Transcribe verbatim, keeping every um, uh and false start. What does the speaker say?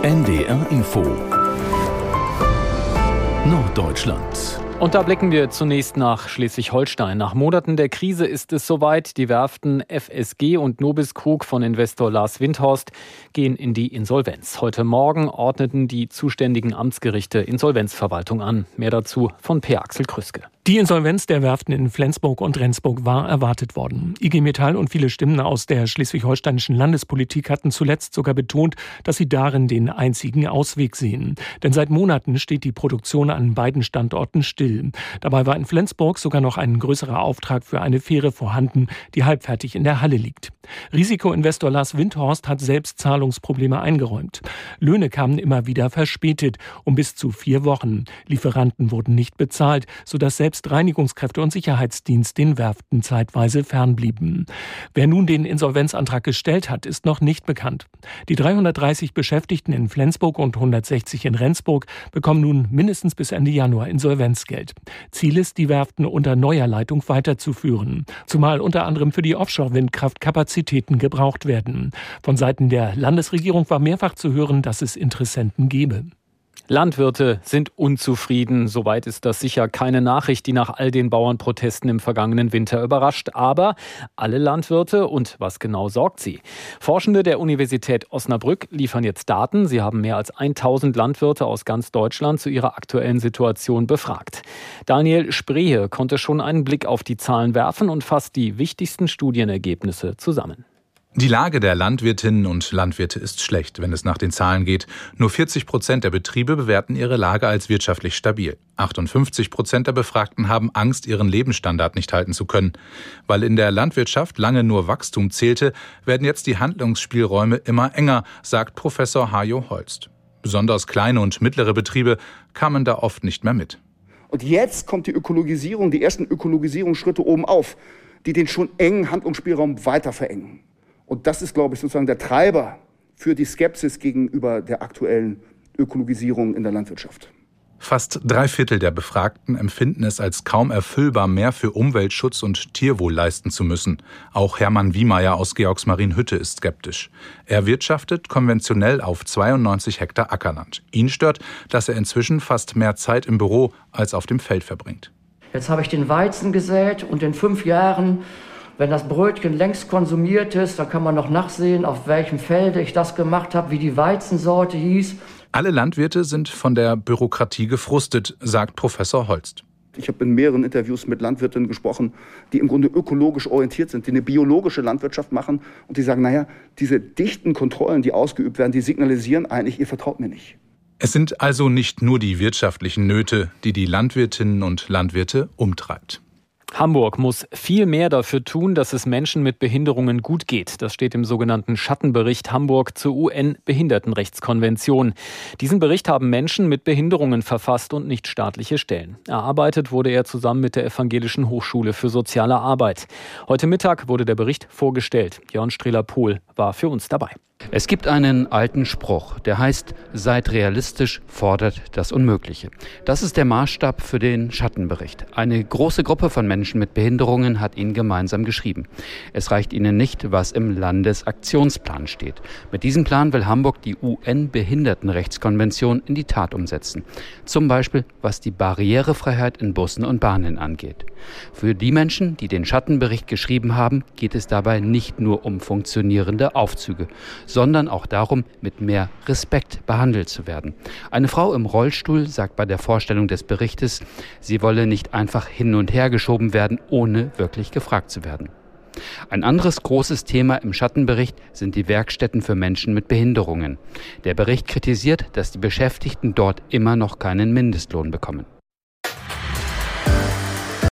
N D R Info Norddeutschland. Und da blicken wir zunächst nach Schleswig-Holstein. Nach Monaten der Krise ist es soweit. Die Werften F S G und Nobis Krug von Investor Lars Windhorst gehen in die Insolvenz. Heute Morgen ordneten die zuständigen Amtsgerichte Insolvenzverwaltung an. Mehr dazu von Per Axel Krüske. Die Insolvenz der Werften in Flensburg und Rendsburg war erwartet worden. I G Metall und viele Stimmen aus der schleswig-holsteinischen Landespolitik hatten zuletzt sogar betont, dass sie darin den einzigen Ausweg sehen. Denn seit Monaten steht die Produktion an beiden Standorten still. Dabei war in Flensburg sogar noch ein größerer Auftrag für eine Fähre vorhanden, die halbfertig in der Halle liegt. Risikoinvestor Lars Windhorst hat selbst Zahlungsprobleme eingeräumt. Löhne kamen immer wieder verspätet, um bis zu vier Wochen. Lieferanten wurden nicht bezahlt, sodass selbst Reinigungskräfte und Sicherheitsdienst den Werften zeitweise fernblieben. Wer nun den Insolvenzantrag gestellt hat, ist noch nicht bekannt. Die dreihundertdreißig Beschäftigten in Flensburg und hundertsechzig in Rendsburg bekommen nun mindestens bis Ende Januar Insolvenzgeld. Ziel ist, die Werften unter neuer Leitung weiterzuführen, zumal unter anderem für die Offshore-Windkraft Kapazitäten gebraucht werden. Von Seiten der Landesregierung war mehrfach zu hören, dass es Interessenten gebe. Landwirte sind unzufrieden. Soweit ist das sicher keine Nachricht, die nach all den Bauernprotesten im vergangenen Winter überrascht. Aber alle Landwirte und was genau sorgt sie? Forschende der Universität Osnabrück liefern jetzt Daten. Sie haben mehr als tausend Landwirte aus ganz Deutschland zu ihrer aktuellen Situation befragt. Daniel Sprehe konnte schon einen Blick auf die Zahlen werfen und fasst die wichtigsten Studienergebnisse zusammen. Die Lage der Landwirtinnen und Landwirte ist schlecht, wenn es nach den Zahlen geht. Nur vierzig Prozent der Betriebe bewerten ihre Lage als wirtschaftlich stabil. achtundfünfzig Prozent der Befragten haben Angst, ihren Lebensstandard nicht halten zu können. Weil in der Landwirtschaft lange nur Wachstum zählte, werden jetzt die Handlungsspielräume immer enger, sagt Professor Hajo Holst. Besonders kleine und mittlere Betriebe kamen da oft nicht mehr mit. Und jetzt kommt die Ökologisierung, die ersten Ökologisierungsschritte oben auf, die den schon engen Handlungsspielraum weiter verengen. Und das ist, glaube ich, sozusagen der Treiber für die Skepsis gegenüber der aktuellen Ökologisierung in der Landwirtschaft. Fast drei Viertel der Befragten empfinden es als kaum erfüllbar, mehr für Umweltschutz und Tierwohl leisten zu müssen. Auch Hermann Wiemeyer aus Georgsmarienhütte ist skeptisch. Er wirtschaftet konventionell auf zweiundneunzig Hektar Ackerland. Ihn stört, dass er inzwischen fast mehr Zeit im Büro als auf dem Feld verbringt. Jetzt habe ich den Weizen gesät und in fünf Jahren, wenn das Brötchen längst konsumiert ist, dann kann man noch nachsehen, auf welchem Felde ich das gemacht habe, wie die Weizensorte hieß. Alle Landwirte sind von der Bürokratie gefrustet, sagt Professor Holst. Ich habe in mehreren Interviews mit Landwirtinnen gesprochen, die im Grunde ökologisch orientiert sind, die eine biologische Landwirtschaft machen und die sagen, naja, diese dichten Kontrollen, die ausgeübt werden, die signalisieren eigentlich, ihr vertraut mir nicht. Es sind also nicht nur die wirtschaftlichen Nöte, die die Landwirtinnen und Landwirte umtreibt. Hamburg muss viel mehr dafür tun, dass es Menschen mit Behinderungen gut geht. Das steht im sogenannten Schattenbericht Hamburg zur U N-Behindertenrechtskonvention. Diesen Bericht haben Menschen mit Behinderungen verfasst und nicht staatliche Stellen. Erarbeitet wurde er zusammen mit der Evangelischen Hochschule für soziale Arbeit. Heute Mittag wurde der Bericht vorgestellt. Jörn Strehler-Pohl war für uns dabei. Es gibt einen alten Spruch, der heißt, seid realistisch, fordert das Unmögliche. Das ist der Maßstab für den Schattenbericht. Eine große Gruppe von Menschen mit Behinderungen hat ihn gemeinsam geschrieben. Es reicht ihnen nicht, was im Landesaktionsplan steht. Mit diesem Plan will Hamburg die U N-Behindertenrechtskonvention in die Tat umsetzen. Zum Beispiel, was die Barrierefreiheit in Bussen und Bahnen angeht. Für die Menschen, die den Schattenbericht geschrieben haben, geht es dabei nicht nur um funktionierende Aufzüge, sondern auch darum, mit mehr Respekt behandelt zu werden. Eine Frau im Rollstuhl sagt bei der Vorstellung des Berichtes, sie wolle nicht einfach hin und her geschoben werden, ohne wirklich gefragt zu werden. Ein anderes großes Thema im Schattenbericht sind die Werkstätten für Menschen mit Behinderungen. Der Bericht kritisiert, dass die Beschäftigten dort immer noch keinen Mindestlohn bekommen.